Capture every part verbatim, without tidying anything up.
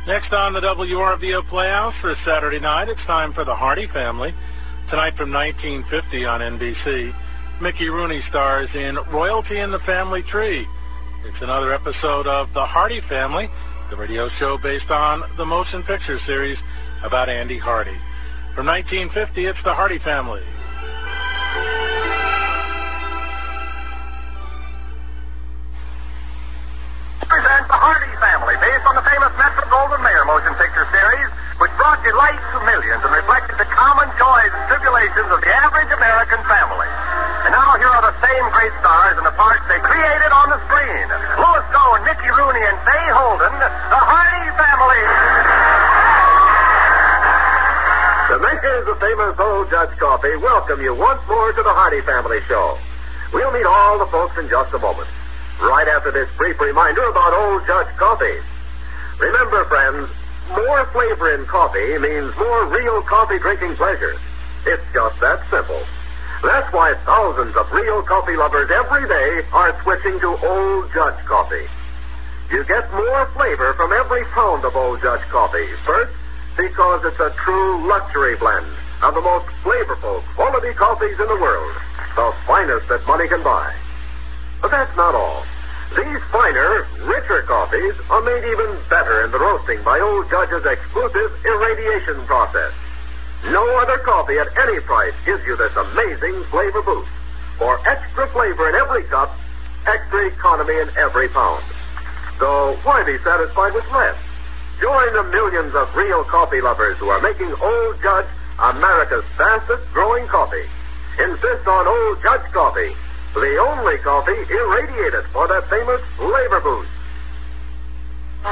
Next on the W R V O Playhouse for Saturday night, it's time for the Hardy Family. Tonight from nineteen fifty on N B C, Mickey Rooney stars in Royalty in the Family Tree. It's another episode of The Hardy Family, the radio show based on the motion picture series about Andy Hardy. From nineteen fifty, it's The Hardy Family. Presents The Hardy Family, based on the famous Metro-Goldwyn-Mayer motion picture series, which brought delight to millions and reflected the common joys and tribulations of the average American family. And now here are the same great stars in the parts they created on the screen. Louis Gohn, Mickey Rooney, and Fay Holden, The Hardy Family. The makers of famous Old Judge Coffee welcome you once more to the Hardy Family Show. We'll meet all the folks in just a moment, right after this brief reminder about Old Judge Coffee. Remember, friends, more flavor in coffee means more real coffee drinking pleasure. It's just that simple. That's why thousands of real coffee lovers every day are switching to Old Judge Coffee. You get more flavor from every pound of Old Judge Coffee. First, because it's a true luxury blend of the most flavorful quality coffees in the world, the finest that money can buy. But that's not all. These finer, richer coffees are made even better in the roasting by Old Judge's exclusive irradiation process. No other coffee at any price gives you this amazing flavor boost. For extra flavor in every cup, extra economy in every pound. So why be satisfied with less? Join the millions of real coffee lovers who are making Old Judge America's fastest growing coffee. Insist on Old Judge Coffee, the only coffee irradiated for that famous flavor boost. When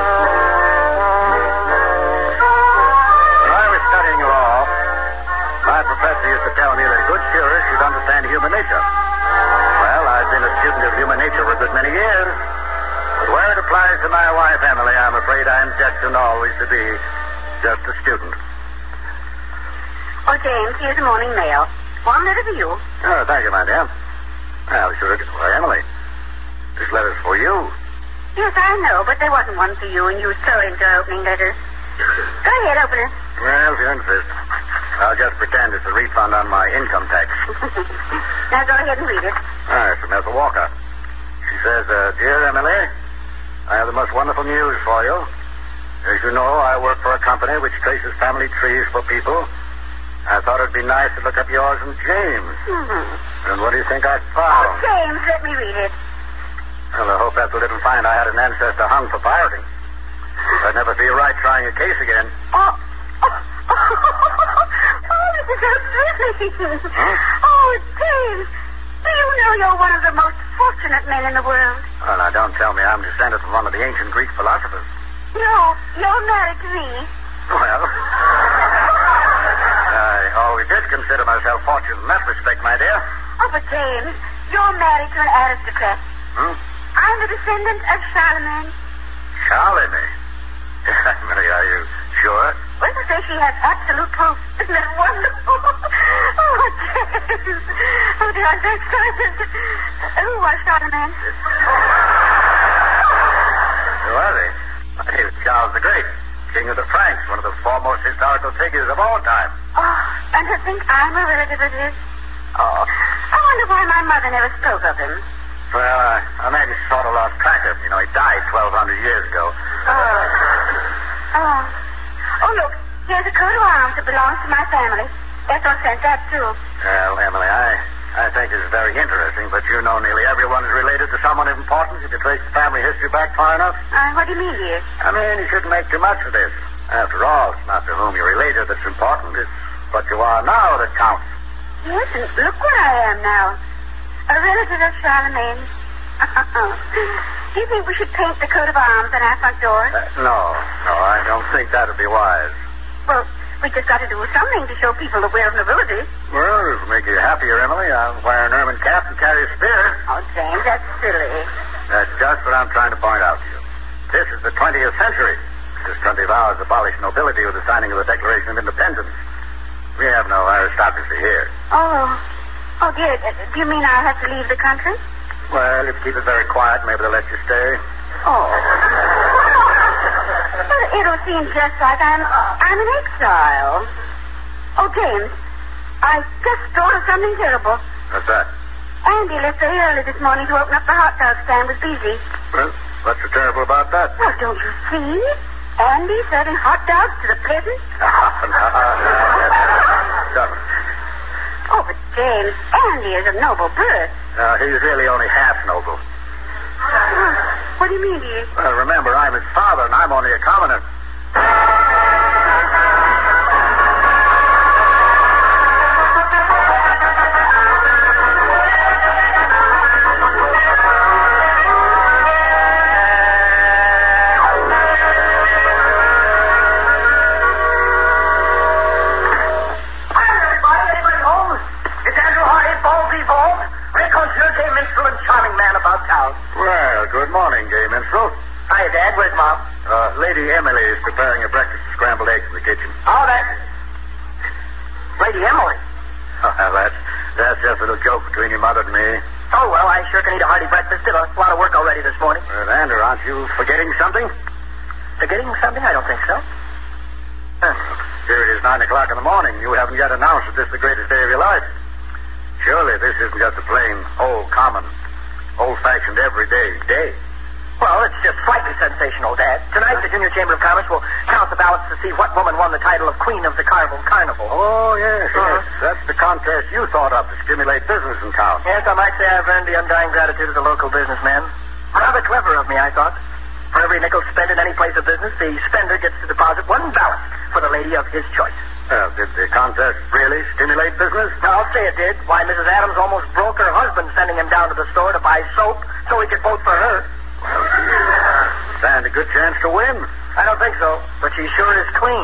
I was studying law, my professor used to tell me that a good jurist should understand human nature. Well, I've been a student of human nature for a good many years. But where it applies to my wife, Emily, I'm afraid I'm destined always to be just a student. Oh, James, here's the morning mail. One letter for you. Oh, thank you, my dear. Well, sure. Why, Emily, this letter's for you. Yes, I know, but there wasn't one for you, and you were so into opening letters. Go ahead, open it. Well, if you insist. I'll just pretend it's a refund on my income tax. Now go ahead and read it. Ah, it's from Ethel Walker. She says, uh, Dear Emily, I have the most wonderful news for you. As you know, I work for a company which traces family trees for people. I thought it'd be nice to look up yours and James. Mm-hmm. And what do you think I found? Oh, James, let me read it. Well, I hope Ethel didn't find I had an ancestor hung for pirating. I'd never feel right trying a case again. Oh, oh, oh, oh this is so thrilling. Huh? Oh, James, do you know you're one of the most fortunate men in the world? Well, now, don't tell me I'm descended from one of the ancient Greek philosophers. No, you're married to me. Well, I always did consider myself fortunate in that respect, my dear. Oh, but James, you're married to an aristocrat. Hmm? I'm the descendant of Charlemagne. Charlemagne? Emily, are you sure? Well, to say she has absolute proof. Isn't that wonderful? Oh, James. Oh, dear, I'm so excited. Who was Charlemagne? Who was he? He was Charles the Great, King of the Franks, one of the foremost historical figures of all time. Oh, and to think I'm a relative of his. Oh, I wonder why my mother never spoke of him. Well, I, I maybe sort of lost track of him. You know, he died twelve hundred years ago. Oh. Oh. Oh, look, here's a coat of arms that belongs to my family. Ethel sent that, too. Well, Emily, I, I think it's very interesting, but you know nearly everyone is related to someone of importance if you trace the family history back far enough. Uh, what do you mean, dear? I mean, you shouldn't make too much of this. After all, it's not to whom you're related that's important. It's what you are now that counts. Yes, and look what I am now. A relative of Charlemagne. Do you think we should paint the coat of arms on our front door? Uh, no, no, I don't think that would be wise. Well, we just got to do something to show people that we're of nobility. Well, it'll make you happier, Emily. I'll wear an ermine cap and carry a spear. Oh, James, that's silly. That's just what I'm trying to point out to you. This is the twentieth century. This country vows abolished nobility with the signing of the Declaration of Independence. We have no aristocracy here. Oh. Oh, dear. Do you mean I'll have to leave the country? Well, if you keep it very quiet, maybe they'll let you stay. Oh. But it it'll seem just like I'm, I'm in exile. Oh, James, I just thought of something terrible. What's that? Andy left very early this morning to open up the hot dog stand with Beezy. Well, what's so terrible about that? Well, don't you see? Andy serving hot dogs to the peasants? No, no. Oh, but James, Andy is of noble birth. No, he's really only half noble. Oh, what do you mean, dear? Well, remember, I'm his father, and I'm only a commoner. Good morning, gay minstrel. Hi, Dad. Where's Mom? Uh, Lady Emily is preparing a breakfast of scrambled eggs in the kitchen. Oh, that... Lady Emily. Oh, well, that's, that's just a little joke between your mother and me. Oh, well, I sure can eat a hearty breakfast. Did a lot of work already this morning. Well, Andrew, aren't you forgetting something? Forgetting something? I don't think so. Huh. Here it is nine o'clock in the morning. You haven't yet announced that this is the greatest day of your life. Surely this isn't just a plain, old, common, old-fashioned, everyday day. Well, it's just slightly sensational, Dad. Tonight, the Junior Chamber of Commerce will count the ballots to see what woman won the title of Queen of the Carnival Carnival. Oh, yes, Uh-huh. yes. That's the contest you thought of to stimulate business in town. Yes, I might say I've earned the undying gratitude of the local businessman. Rather clever of me, I thought. For every nickel spent in any place of business, the spender gets to deposit one ballot for the lady of his choice. Well, did the contest really stimulate business? Now, I'll say it did. Why, Missus Adams almost broke her husband sending him down to the store to buy soap so he could vote for her. Well, she stand a good chance to win. I don't think so, but she sure is clean.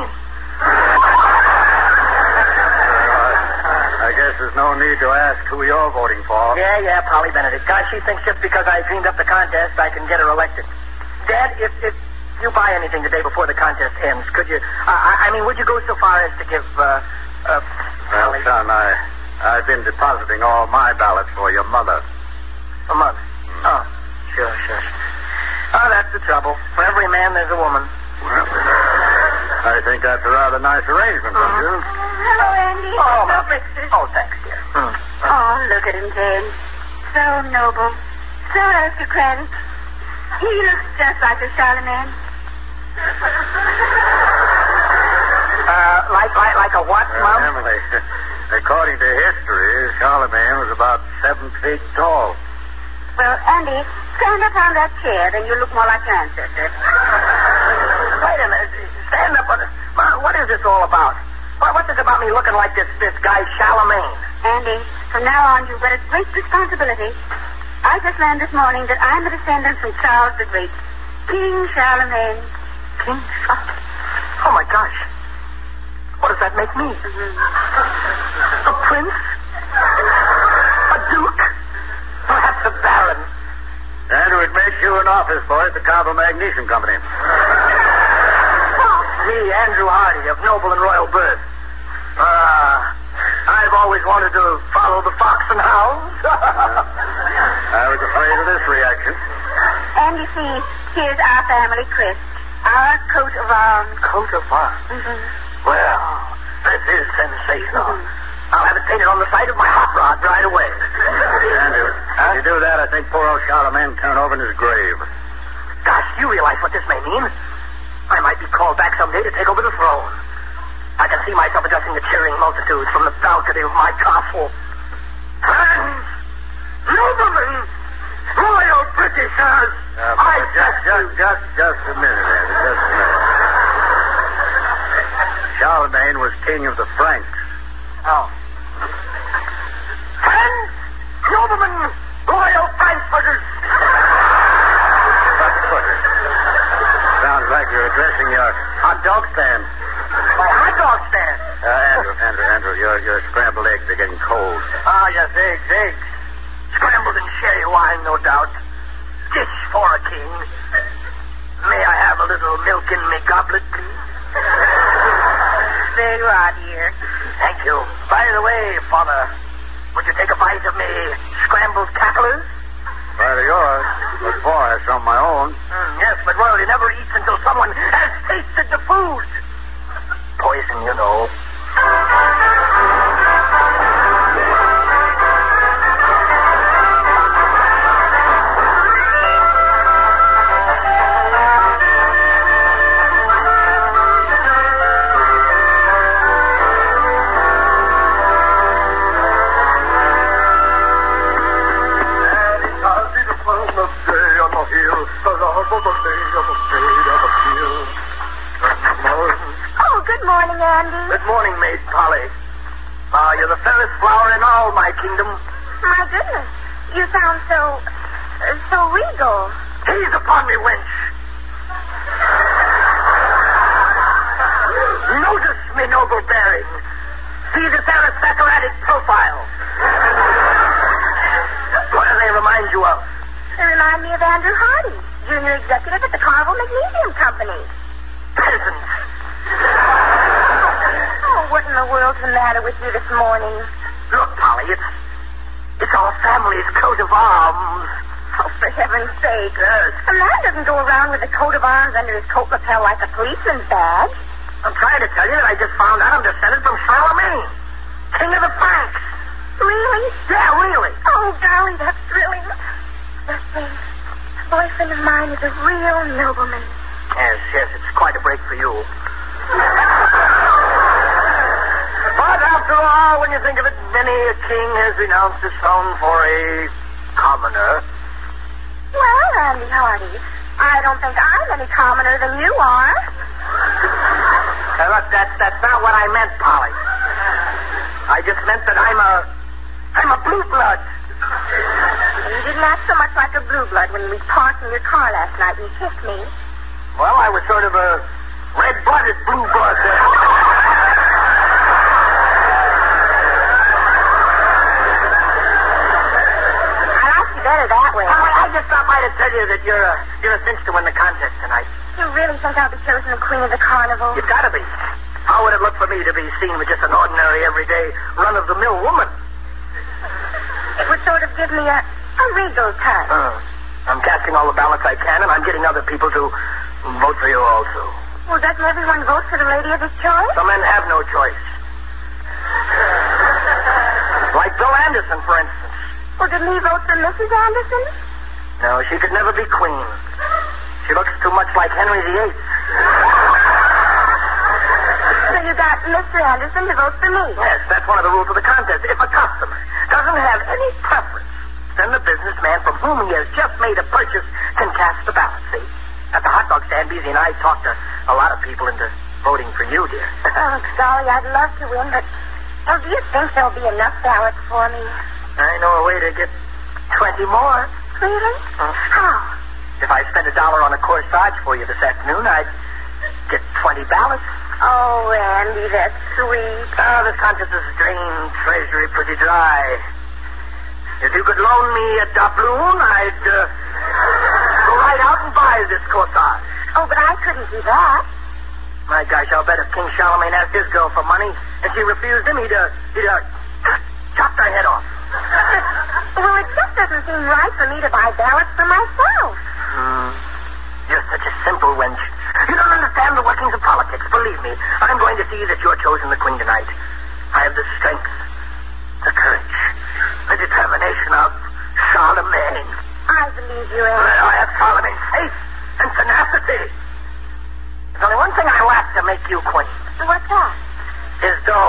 I guess there's no need to ask who you're voting for. Yeah, yeah, Polly Benedict. Gosh, she thinks just because I dreamed up the contest, I can get her elected. Dad, if if you buy anything today before the contest ends, could you? Uh, I, I mean, would you go so far as to give? Uh, uh, Well, Polly, son, I, I've been depositing all my ballots for your mother. a month. Oh, sure, sure. Oh, that's the trouble. For every man, there's a woman. Well, I think that's a rather nice arrangement, don't you? Hello, Andy. Oh, Hello, Mom. breakfast. Oh, thanks, dear. Hmm. Oh, look at him, James. So noble. So aristocratic. He looks just like a Charlemagne. Uh, like, like, like a what, Well, Mom? Emily, according to history, Charlemagne was about seven feet tall. Well, Andy, stand up on that chair, then you look more like your ancestor. Wait a minute. Stand up. On it. Mom, what is this all about? What, what's this about me looking like this, this guy Charlemagne? Andy, from now on, you've got a great responsibility. I just learned this morning that I'm a descendant from Charles the Great. King Charlemagne. King Charlemagne? Oh, my gosh. What does that make me? A prince? A duke? Perhaps a baron? Andrew, it makes you an office boy at the Carvel Magnesium Company. Me, Andrew Hardy, of noble and royal birth. Ah, uh, I've always wanted to follow the fox and hounds. I was afraid of this reaction. And you see, here's our family crest. Our coat of arms. Coat of arms? Mm-hmm. Well, this is sensational. Mm-hmm. I'll have it painted on the side of my hot rod right away. Andrew, Huh? if you do that, I think poor old Charlemagne turn over in his grave. Gosh, you realize what this may mean? I might be called back someday to take over the throne. I can see myself addressing the cheering multitudes from the balcony of my castle. Friends, noblemen, royal Britishers, Uh, I just, just, just, just a minute, Andrew, just a minute. Charlemagne was king of the Franks. Oh. Friends, noblemen, royal Frankfurters. Frankfurters. Sounds like you're addressing your hot dog stand. My hot dog stand. Uh, Andrew, Andrew, Andrew, your, your scrambled eggs are getting cold. Ah, yes, eggs, eggs. Scrambled in sherry wine, no doubt. Dish for a king. May I have a little milk in me goblet, please? There you are, dear. Thank you. By the way, Father, would you take a bite of me scrambled cacklers? Right of yours. Before I some of my own. Mm, yes, but royalty never eats until someone has tasted the morning, Andy. Good morning, Maid Polly. Ah, uh, you're the fairest flower in all my kingdom. My goodness. You sound so... Uh, so regal. Gaze upon me, wench. Notice me noble bearing. See this aristocratic profile. What do they remind you of? They remind me of Andrew Hardy, junior executive at the Carnival Magnesium Company. Peasant. Oh, what in the world's the matter with you this morning? Look, Polly, it's... It's our family's coat of arms. Oh, for heaven's sake. Yes. A man doesn't go around with a coat of arms under his coat lapel like a policeman's badge. I'm trying to tell you that I just found out I'm descended from Charlemagne, king of the Franks. Really? Yeah, really. Oh, golly, that's thrilling. Let's see. A boyfriend of mine is a real nobleman. Yes, yes, it's quite a break for you. But after all, when you think of it, many a king has renounced his throne for a commoner. Well, Andy Hardy, I don't think I'm any commoner than you are. Now, look, that's, that's not what I meant, Polly. I just meant that I'm a... I'm a blue blood. You didn't act so much like a blue blood when we parked in your car last night and you kissed me. Well, I was sort of a red-blooded blue blood. I like you better that way. Polly, I just stopped by to tell you that you're a, you're a cinch to win the contest tonight. You really think I'll be chosen the queen of the carnival? You've got to be. How would it look for me to be seen with just an ordinary, everyday, run-of-the-mill woman? It would sort of give me a, a regal touch. Uh, I'm casting all the ballots I can, and I'm getting other people to vote for you also. Well, doesn't everyone vote for the lady of his choice? Some men have no choice. Like Bill Anderson, for instance. Well, didn't he vote for Missus Anderson? No, she could never be queen. She looks too much like Henry the Eighth. So you got Mister Anderson to vote for me? Yes, that's one of the rules of the contest. If a customer doesn't have any preference, then the businessman from whom he has just made a purchase can cast the ballot, see? At the hot dog stand, Beezy and I talked to a lot of people into voting for you, dear. Oh, golly, I'd love to win, but oh, do you think there'll be enough ballots for me? I know a way to get twenty more. Really? Uh, How? If I spent a dollar on a corsage for you this afternoon, I'd get twenty ballots. Oh, Andy, that's sweet. Oh, this contest has drained treasury pretty dry. If you could loan me a doubloon, I'd uh, go right out and buy this corsage. Oh, but I couldn't do that. My gosh, I'll bet if King Charlemagne asked his girl for money and she refused him, he'd, uh, he'd uh, chop her head off. Well, it just doesn't seem right for me to buy ballots for myself. Hmm. You're such a simple wench. You don't understand the workings of politics. Believe me, I'm going to see that you're chosen the queen tonight. I have the strength, the courage, the determination of Charlemagne. I believe you, Andy. I have Charlemagne's faith and tenacity. There's only one thing I lack to make you queen. What's that? His dough.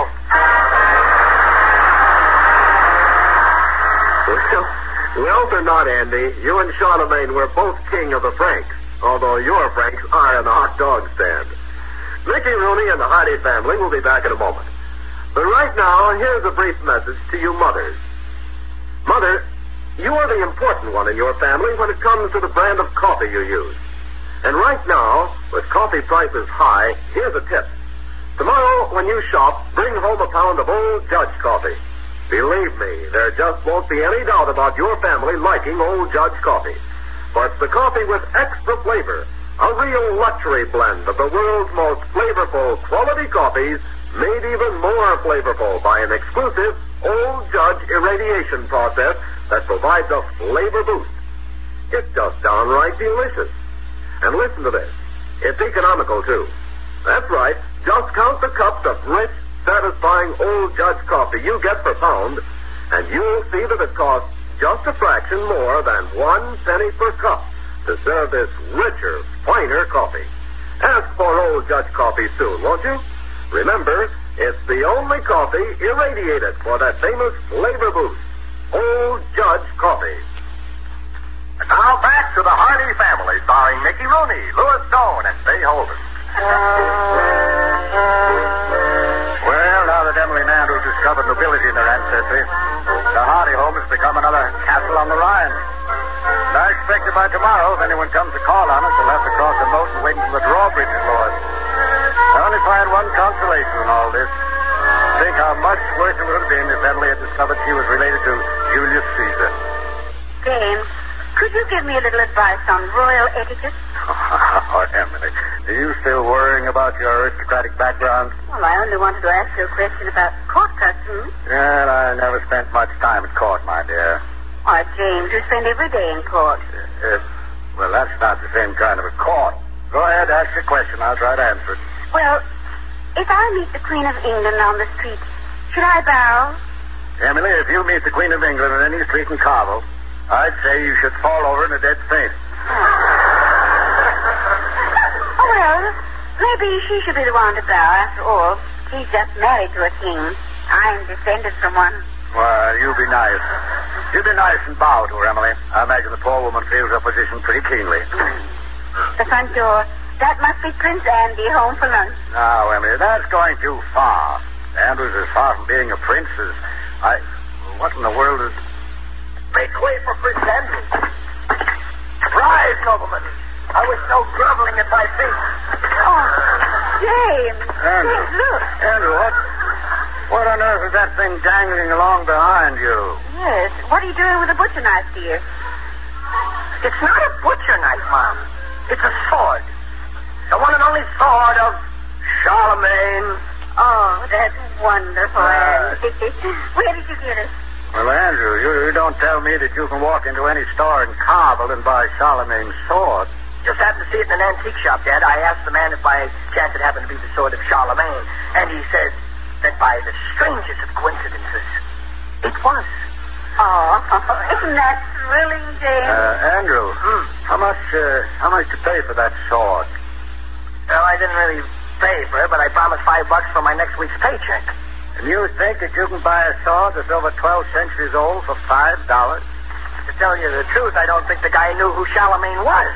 Well, wealth or not, Andy, you and Charlemagne were both king of the Franks, although your Franks are in the hot dog stand. Mickey Rooney and the Hardy family will be back in a moment. But right now, here's a brief message to you mothers. Mother, you are the important one in your family when it comes to the brand of coffee you use. And right now, with coffee prices high, here's a tip. Tomorrow, when you shop, bring home a pound of Old Judge coffee. Believe me, there just won't be any doubt about your family liking Old Judge coffee. For it's the coffee with extra flavor, a real luxury blend of the world's most flavorful quality coffees, made even more flavorful by an exclusive Old Judge irradiation process that provides a flavor boost. It's just downright delicious. And listen to this. It's economical, too. That's right. Just count the cups of rich, satisfying Old Judge coffee you get per pound, and you'll see that it costs just a fraction more than one penny per cup to serve this richer, finer coffee. Ask for Old Judge coffee soon, won't you? Remember, it's the only coffee irradiated for that famous flavor boost. Old Judge coffee. And now back to the Hardy family, starring Mickey Rooney, Louis Stone, and Fay Holden. undiscovered nobility in their ancestry. The Hardy home has become another castle on the Rhine. And I expect that by tomorrow, if anyone comes to call on us, they'll have to cross the moat and wait until the drawbridge is lowered. I only find one consolation in all this. Think how much worse it would have been if Emily had discovered she was related to Julius Caesar. James, could you give me a little advice on royal etiquette? Oh, Emily, are you still worrying about your aristocratic background? Well, I only wanted to ask you a question about court customs. Well, I never spent much time at court, my dear. Why, James, you spend every day in court. Uh, well, that's not the same kind of a court. Go ahead, ask your question. I'll try to answer it. Well, if I meet the Queen of England on the street, should I bow? Emily, if you meet the Queen of England on any street in Carvel, I'd say you should fall over in a dead faint. Oh, well, maybe she should be the one to bow. After all, she's just married to a king. I'm descended from one. Well, you be nice. You be nice and bow to her, Emily. I imagine the poor woman feels her position pretty keenly. The front door. That must be Prince Andy home for lunch. Now, Emily, that's going too far. Andrew's as far from being a prince as I... What in the world is... Make way for Prince Andrew. Rise, noblemen. I was so groveling at my feet. Oh, James. Andrew. James, look. Andrew, what... What on earth is that thing dangling along behind you? Yes. What are you doing with a butcher knife, dear? It's not a butcher knife, Mom. It's a sword. The one and only sword of Charlemagne. Oh, that's wonderful, Uh, Andy. Where did you get it? Well, Andrew, you, you don't tell me that you can walk into any store in Carvel and buy Charlemagne's sword. Just happened to see it in an antique shop, Dad. I asked the man if by chance it happened to be the sword of Charlemagne, and he said that by the strangest of coincidences, it was. Oh, isn't that thrilling, James? Uh, Andrew, Hmm. how much, uh, how much to pay for that sword? Well, I didn't really pay for it, but I promised five bucks for my next week's paycheck. And you think that you can buy a sword that's over twelve centuries old for five dollars? To tell you the truth, I don't think the guy knew who Charlemagne was.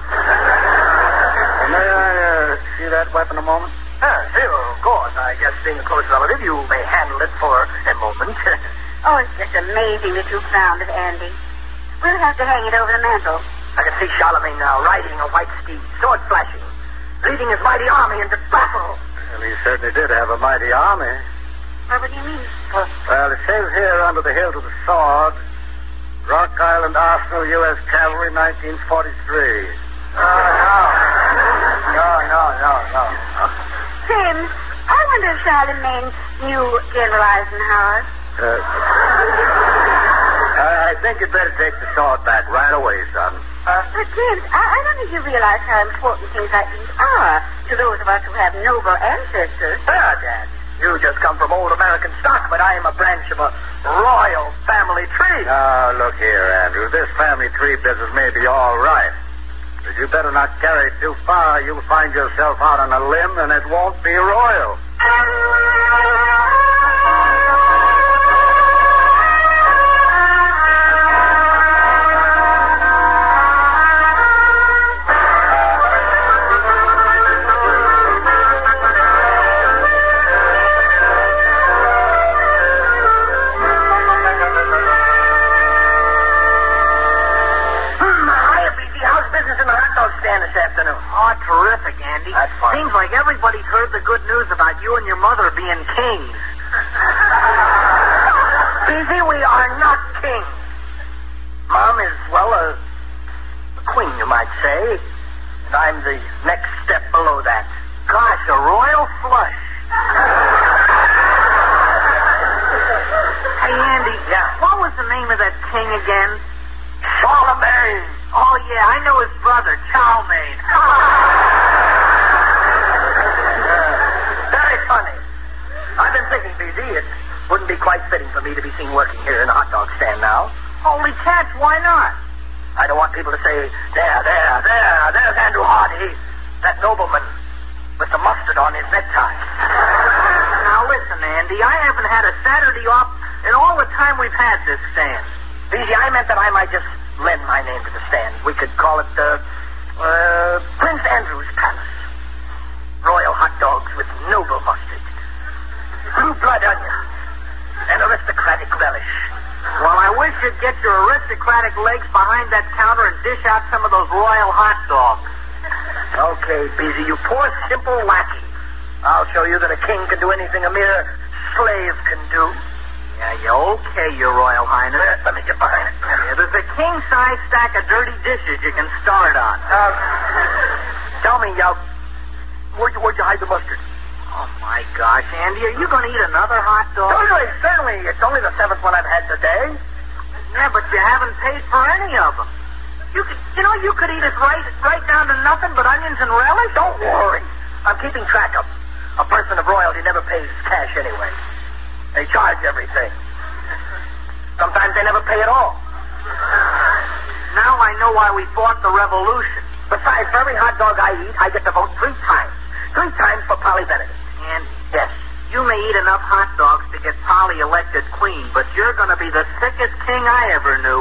May I uh, see that weapon a moment? Ah, sure, of course. I guess being a close relative, you may handle it for a moment. Oh, it's just amazing that you found it, Andy. We'll have to hang it over the mantel. I can see Charlemagne now, riding a white steed, sword flashing, leading his mighty army into battle. Well, he certainly did have a mighty army. Well, what do you mean? Well, it says here under the hilt of the sword, Rock Island Arsenal, U S Cavalry, nineteen forty-three. Oh, no. No, no, no, no. James, I wonder if Charlemagne knew General Eisenhower. Uh, I, I think you'd better take the sword back right away, son. Uh, But, James, I, I don't think you realize how important things like these are to those of us who have noble ancestors. ah, Dad, you just come from old American stock, but I am a branch of a royal family tree. Now, look here, Andrew. This family tree business may be all right, but you better not carry it too far. You'll find yourself out on a limb, and it won't be royal. Oh, terrific, Andy. That's fine. Seems like everybody's heard the good news about you and your mother being kings. Busy, we are not kings. Mom is, well, a, a queen, you might say. And I'm the next step below that. Gosh, a royal flush. Hey, Andy. Yeah? What was the name of that king again? Charlemagne! Oh, yeah, I know his brother, Charlemagne. Very funny. I've been thinking, B Z, it wouldn't be quite fitting for me to be seen working here in a hot dog stand now. Holy cats, why not? I don't want people to say, there, there, there, there's Andrew Hardy, that nobleman with the mustard on his necktie. Now listen, Andy, I haven't had a Saturday off in all the time we've had this stand. B Z, I meant that I might just lend my name to the stand. We could call it, uh, uh, Prince Andrew's Palace. Royal hot dogs with noble mustard. Blue blood onion. should get your aristocratic legs behind that counter and dish out some of those royal hot dogs. Okay, Beezy, you poor, simple lackey. I'll show you that a king can do anything a mere slave can do. Yeah, yeah, okay, your Royal Highness. Uh, let me get behind it. Yeah, there's a king-size stack of dirty dishes you can start on. Uh, tell me, uh, where'd you, where'd you hide the mustard? Oh, my gosh, Andy, are you going to eat another hot dog? Certainly, certainly. It's only the seventh one I've had today. Yeah, but you haven't paid for any of them. You could, you know, you could eat it right, right down to nothing but onions and relish. Don't worry. I'm keeping track of them. A person of royalty never pays cash anyway. They charge everything. Sometimes they never pay at all. Now I know why we fought the revolution. Besides, for every hot dog I eat, I get to vote three times. Three times for Polly Benedict. And yes, you may eat enough hot dogs to get Polly elected queen, but you're going to be the sickest king I ever knew.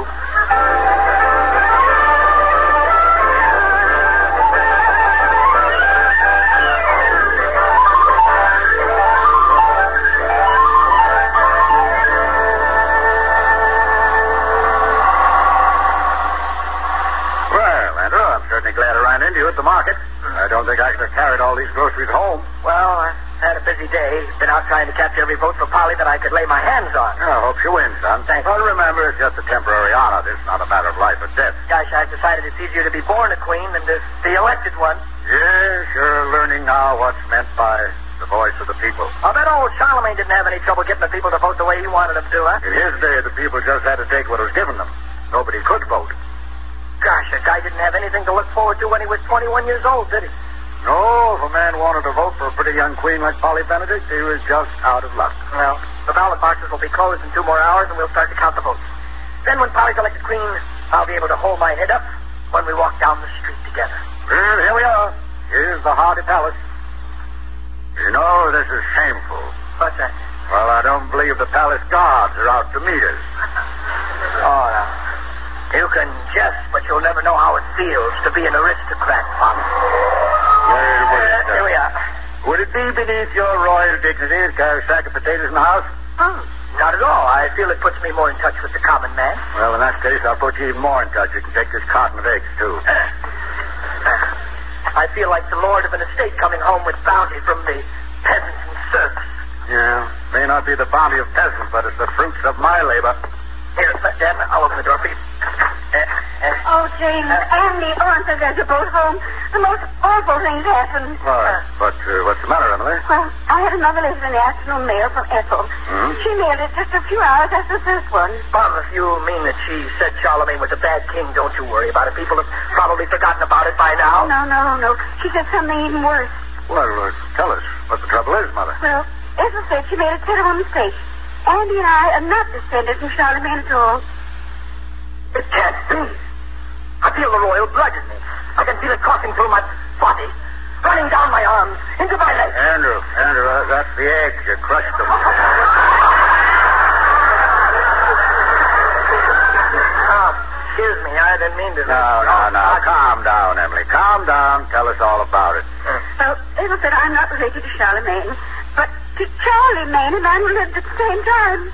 Glad to run into you at the market. I don't think I could have carried all these groceries home. Well, I had a busy day. Been out trying to capture every vote for Polly that I could lay my hands on. I hope she wins, son. Thanks. Well, remember, it's just a temporary honor. This is not a matter of life or death. Gosh, I've decided it's easier to be born a queen than to be elected one. Yes, you're learning now what's meant by the voice of the people. I bet old Charlemagne didn't have any trouble getting the people to vote the way he wanted them to, huh? In his day, the people just had to take what was given them. Nobody could vote. Gosh, a guy didn't have anything to look forward to when he was twenty-one years old, did he? No, if a man wanted to vote for a pretty young queen like Polly Benedict, he was just out of luck. Well, the ballot boxes will be closed in two more hours, and we'll start to count the votes. Then when Polly's elected queen, I'll be able to hold my head up when we walk down the street together. Well, here we are. Here's the Hardy Palace. You know, this is shameful. What's that? Well, I don't believe the palace guards are out to meet us. Oh, no. You can jest, but you'll never know how it feels to be an aristocrat, Father. Wait a minute. Uh, here we are. Would it be beneath your royal dignity to carry a sack of potatoes in the house? Hmm. Not at all. I feel it puts me more in touch with the common man. Well, in that case, I'll put you even more in touch. You can take this carton of eggs, too. Uh, uh, I feel like the lord of an estate coming home with bounty from the peasants and serfs. Yeah, may not be the bounty of peasants, but it's the fruits of my labor. Here, Dan, I'll open the door for you. Uh, uh, oh, James, uh, Andy, Aunt says there's a boat home. The most awful things happened. Why? But uh, what's the matter, Emily? Well, I had another letter in the afternoon mail from Ethel. Hmm? She mailed it just a few hours after the first one. Mom, if you mean that she said Charlemagne was a bad king, don't you worry about it. People have probably forgotten about it by now. No, no, no. She said something even worse. Well, uh, tell us what the trouble is, Mother. Well, Ethel said she made a terrible mistake. Andy and I are not descended from Charlemagne at all. It can't be. I feel the royal blood in me. I can feel it coursing through my body, running down my arms, into my legs. Andrew, Andrew, uh, that's the eggs. You crushed them. Oh, excuse me. I didn't mean to. No, no, no. Calm down, Emily. Calm down. Tell us all about it. Well, Ethel said I'm not related to Charlemagne, but to Charlie Maine and I lived at the same time.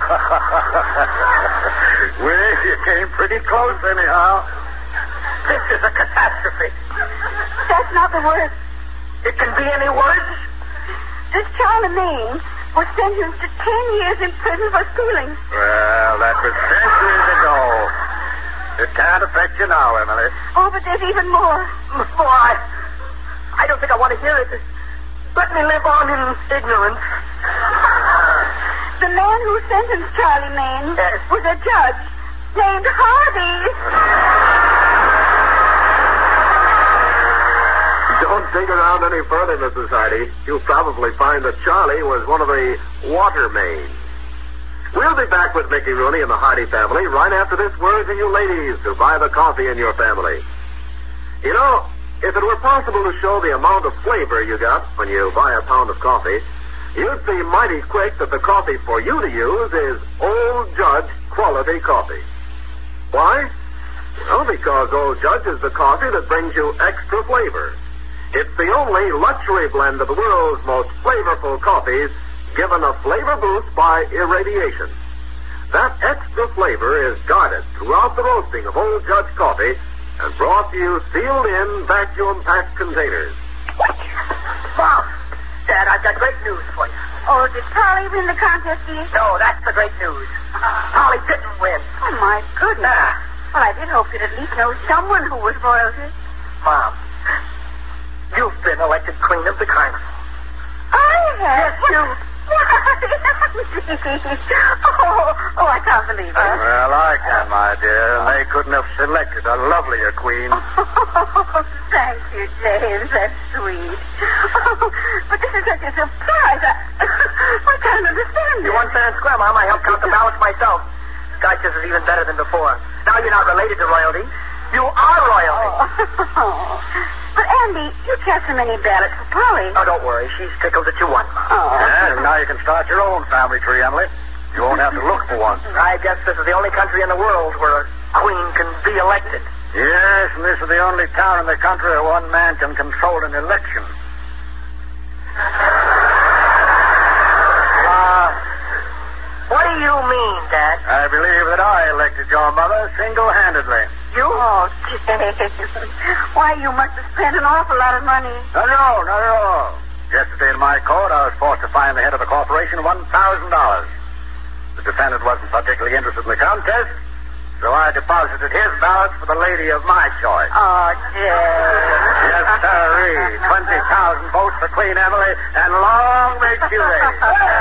Well, you came pretty close anyhow. This is a catastrophe. That's not the worst. It can be any worse. This Charlemagne was sentenced to ten years in prison for stealing. Well, that was centuries ago. It can't affect you now, Emily. Oh, but there's even more. More? I, I don't think I want to hear it. Let me live on in ignorance. The man who sentenced Charlie Maine yes. was a judge named Hardy. Don't dig around any further, Missus Hardy. You'll probably find that Charlie was one of the water mains. We'll be back with Mickey Rooney and the Hardy family right after this word to you ladies who buy the coffee in your family. You know, if it were possible to show the amount of flavor you got when you buy a pound of coffee, you'd see mighty quick that the coffee for you to use is Old Judge quality coffee. Why? Well, because Old Judge is the coffee that brings you extra flavor. It's the only luxury blend of the world's most flavorful coffees given a flavor boost by irradiation. That extra flavor is guarded throughout the roasting of Old Judge coffee and brought to you sealed in vacuum-packed containers. Mom, Dad, I've got great news for you. Oh, did Polly win the contest, dear? No, that's the great news. Polly didn't win. Oh, my goodness. Ah. Well, I did hope you'd at least know someone who was royalty. Mom, you've been elected Queen of the Carnival. I have. Yes, you. oh, oh, I can't believe it. Well, I can, my dear. They couldn't have selected a lovelier queen. Oh, thank you, James. That's sweet. Oh, but this is such a surprise. I, I can't understand it. You won fair and square, Mom. I helped count the ballots myself. Gosh, this is even better than before. Now you're not related to royalty. You are royalty. Oh. But, Andy, you cast so many ballots for Polly. Oh, don't worry. She's tickled that you won, Mom. Oh. And now you can start your own family tree, Emily. You won't have to look for one. I guess this is the only country in the world where a queen can be elected. Yes, and this is the only town in the country where one man can control an election. Uh, what do you mean, Dad? I believe that I elected your mother single-handedly. You? Oh, James. Why, you must have spent an awful lot of money. No, no, not at all. Yesterday in my court, I was forced to fine the head of the corporation one thousand dollars. The defendant wasn't particularly interested in the contest, so I deposited his ballot for the lady of my choice. Oh, James. Yes, sirree. twenty thousand votes for Queen Emily, and long may she reign.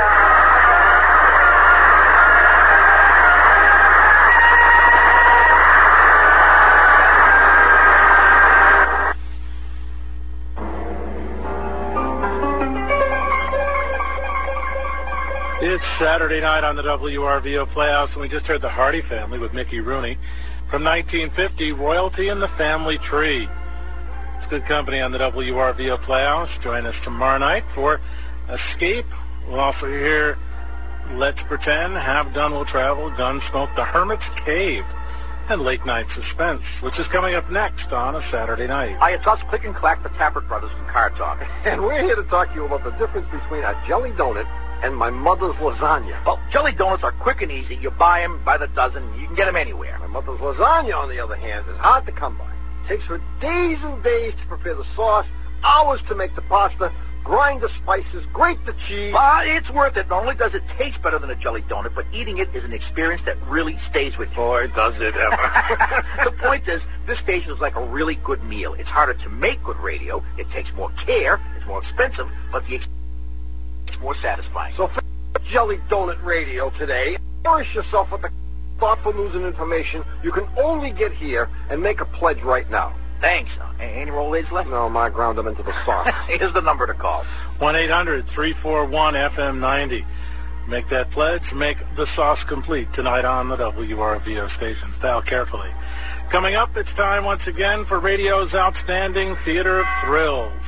It's Saturday night on the W R V O Playhouse, and we just heard the Hardy Family with Mickey Rooney from nineteen fifty, Royalty in the Family Tree. It's good company on the W R V O Playhouse. Join us tomorrow night for Escape. We'll also hear Let's Pretend, Have Done Will Travel, Gunsmoke, The Hermit's Cave, and Late Night Suspense, which is coming up next on a Saturday night. Hi, it's us, Click and Clack, the Tappert Brothers from Car Talk. And we're here to talk to you about the difference between a jelly donut and my mother's lasagna. Well, jelly donuts are quick and easy. You buy them by the dozen. You can get them anywhere. My mother's lasagna, on the other hand, is hard to come by. It takes her days and days to prepare the sauce, hours to make the pasta, grind the spices, grate the cheese. But it's worth it. Not only does it taste better than a jelly donut, but eating it is an experience that really stays with you. Boy, does it ever. The point is, this station is like a really good meal. It's harder to make good radio. It takes more care. It's more expensive, but the experience is more satisfying. So for jelly donut radio today, nourish yourself with the thoughtful news and information you can only get here, and make a pledge right now. Thanks. Uh, any roll ladies left? No, I ground them into the sauce. Here's the number to call. one eight hundred three four one F M ninety. Make that pledge. Make the sauce complete tonight on the W R V O station. Dial carefully. Coming up, it's time once again for radio's outstanding theater of thrills.